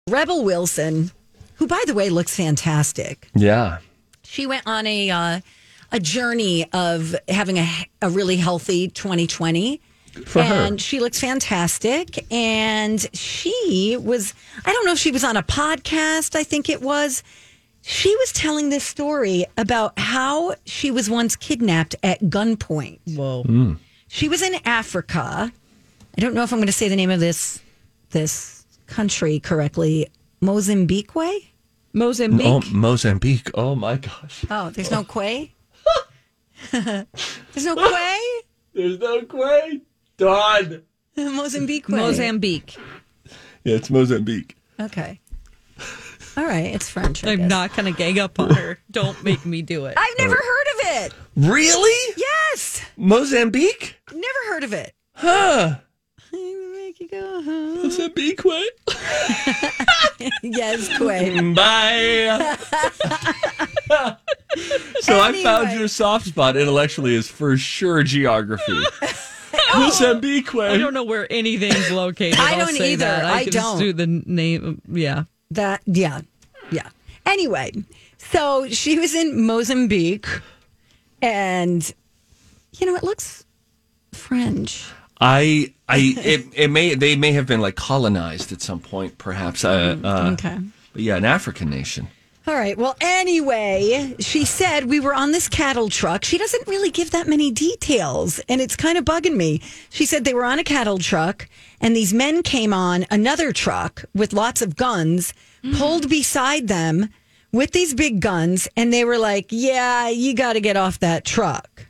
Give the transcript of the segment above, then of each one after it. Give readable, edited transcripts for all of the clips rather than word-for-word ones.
Rebel Wilson, who, by the way, looks fantastic. Yeah. She went on a journey of having a really healthy 2020. For her. And she looks fantastic. And she was, I don't know if she was on a podcast, I think it was. She was telling this story about how she was once kidnapped at gunpoint. Whoa. She was in Africa. I don't know if I'm going to say the name of this country correctly. Mozambique? Mozambique. Oh, Mozambique. Oh, my gosh. Oh, there's no quay? There's no quay? There's no quay. Dawn. Mozambique. Mozambique. Yeah, it's Mozambique. Okay. All right. It's French. I I'm guess. not going to gang up on her. Don't make me do it. I've never heard of it. Really? Yes. Mozambique? Never heard of it. Huh. Make you go home. Mozambique, what? Yes, quay. Bye. So Anyway. I found your soft spot intellectually is for sure geography. Mozambique. I don't know where anything's located. I I'll don't say either. That. I can don't. Just do the name. Yeah. Yeah. Anyway, so she was in Mozambique, and it looks French. They may have been like colonized at some point, perhaps. Okay. But yeah, an African nation. All right. Well, anyway, she said we were on this cattle truck. She doesn't really give that many details, and it's kind of bugging me. She said they were on a cattle truck, and these men came on another truck with lots of guns, pulled beside them with these big guns, and they were like, yeah, you got to get off that truck.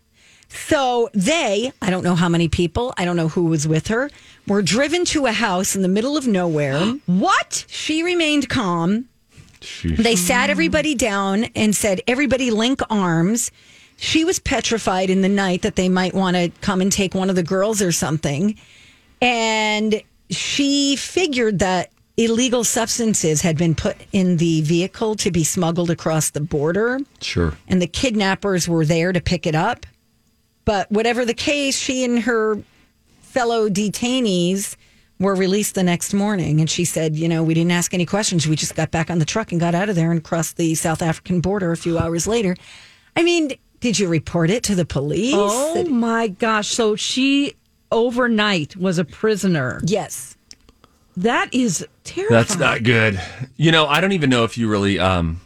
So I don't know how many people, I don't know who was with her, were driven to a house in the middle of nowhere. What? She remained calm. They sat everybody down and said, everybody link arms. She was petrified in the night that they might want to come and take one of the girls or something. And she figured that illegal substances had been put in the vehicle to be smuggled across the border. Sure. And the kidnappers were there to pick it up. But whatever the case, she and her fellow detainees were released the next morning. And she said, we didn't ask any questions. We just got back on the truck and got out of there and crossed the South African border a few hours later. I mean, did you report it to the police? Oh, my gosh. So she overnight was a prisoner. Yes. That is terrifying. That's not good. I don't even know if you really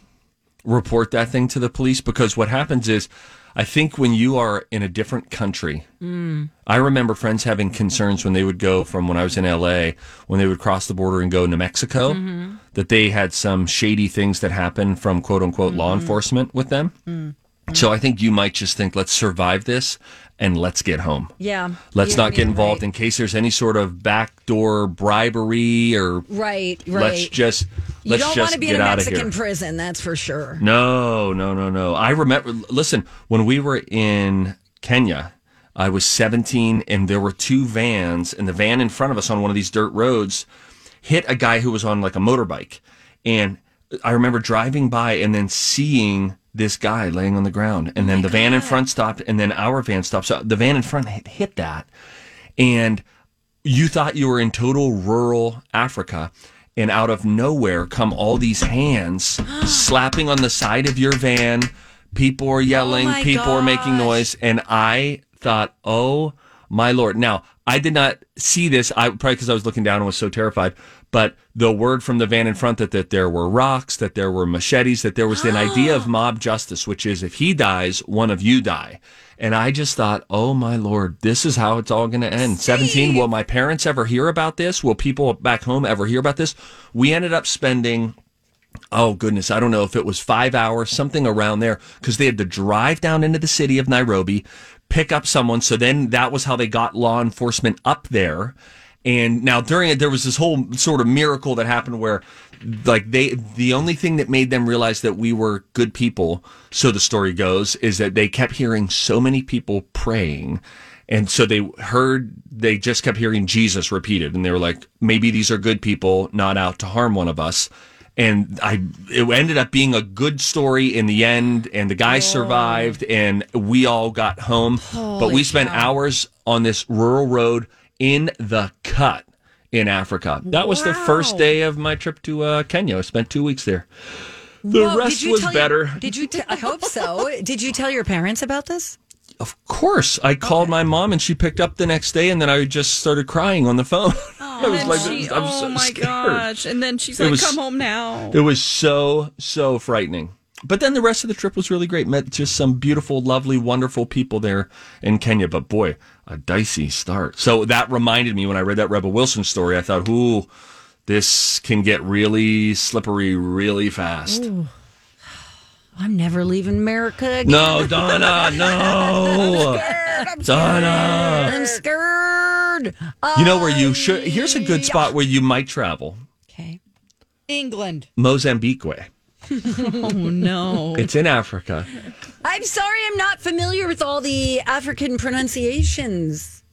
report that thing to the police, because what happens is, I think when you are in a different country, I remember friends having concerns when they would go from when I was in LA, when they would cross the border and go to Mexico, that they had some shady things that happened from quote unquote law enforcement with them. So I think you might just think, let's survive this and let's get home. Yeah. Let's not get involved in case there's any sort of backdoor bribery or Right. Let's just You don't want to be in a get out of Mexican here. prison, that's for sure. No. I remember, listen, when we were in Kenya, I was 17 and there were two vans, and the van in front of us on one of these dirt roads hit a guy who was on like a motorbike. And I remember driving by and then seeing this guy laying on the ground, and then the van in front stopped, and then our van stopped. So the van in front hit that, and you thought you were in total rural Africa, and out of nowhere come all these hands slapping on the side of your van. People are yelling, people are making noise, and I thought, oh my Lord. Now, I did not see this, probably because I was looking down and was so terrified, but the word from the van in front that there were rocks, that there were machetes, that there was an idea of mob justice, which is if he dies, one of you die. And I just thought, oh my Lord, this is how it's all going to end. 17, will my parents ever hear about this? Will people back home ever hear about this? We ended up spending, oh goodness, I don't know if it was 5 hours, something around there, because they had to drive down into the city of Nairobi, pick up someone. So then that was how they got law enforcement up there. And now during it, there was this whole sort of miracle that happened where, like, the only thing that made them realize that we were good people, so the story goes, is that they kept hearing so many people praying. And so they just kept hearing Jesus repeated. And they were like, maybe these are good people, not out to harm one of us. And it ended up being a good story in the end, and the guy survived, and we all got home. But we spent hours on this rural road in the cut in Africa. That was the first day of my trip to Kenya. I spent 2 weeks there. The rest was better. I hope so. Did you tell your parents about this? Of course. I called my mom and she picked up the next day, and then I just started crying on the phone. I was like, I'm so my scared. gosh. And then she's like, come home now. It was so frightening. But then the rest of the trip was really great. Met just some beautiful, lovely, wonderful people there in Kenya. But boy, a dicey start. So that reminded me when I read that Rebel Wilson story, I thought, ooh, this can get really slippery really fast. Ooh. I'm never leaving America again. No, Donna, no. I'm scared. You know where you should, here's a good spot where you might travel. Okay. England. Mozambique. Oh, no. It's in Africa. I'm sorry, I'm not familiar with all the African pronunciations.